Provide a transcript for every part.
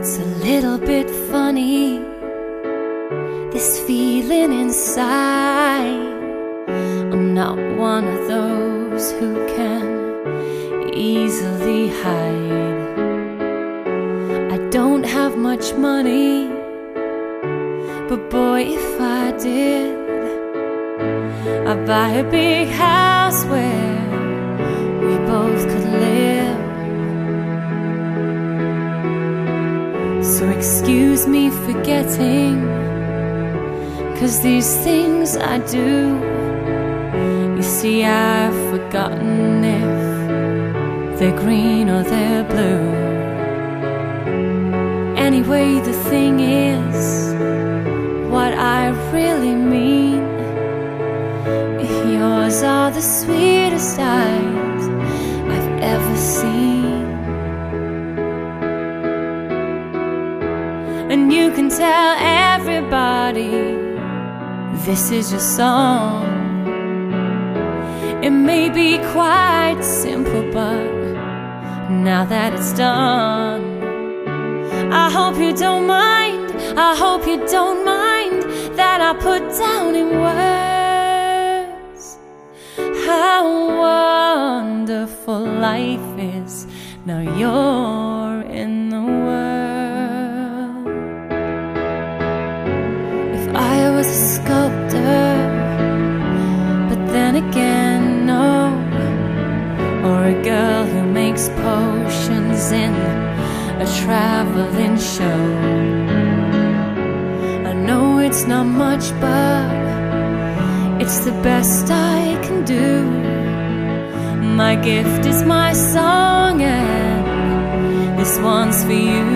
It's a little bit funny, this feeling inside. I'm not one of those who can easily hide. I don't have much money, but boy, if I did, I'd buy a big house where we both could live. So excuse me for getting, 'cause these things I do, you see, I've forgotten if they're green or they're blue. Anyway, the thing is, what I really mean, yours are the sweetest eyes I've ever seen. And you can tell everybody this is your song. It may be quite simple, but now that it's done, I hope you don't mind, I hope you don't mind that I put down in words how wonderful life is now you're in the world. If I was a sculptor, but then again, no, or a girl who makes potions in a traveling show. I know it's not much, but it's the best I can do. My gift is my song, and this one's for you.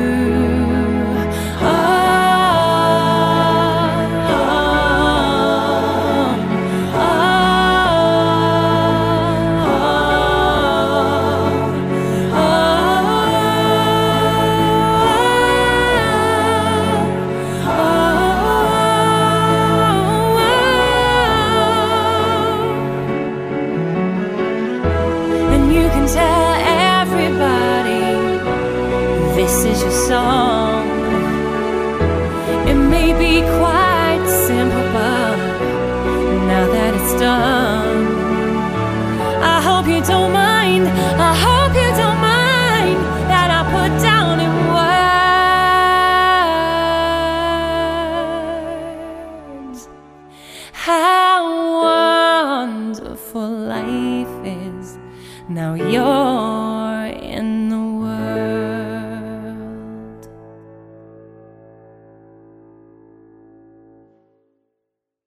Tell everybody this is your song. It may be quite simple, but now that it's done, I hope you don't mind, I hope you don't mind that I put down in words how wonderful life is now you're in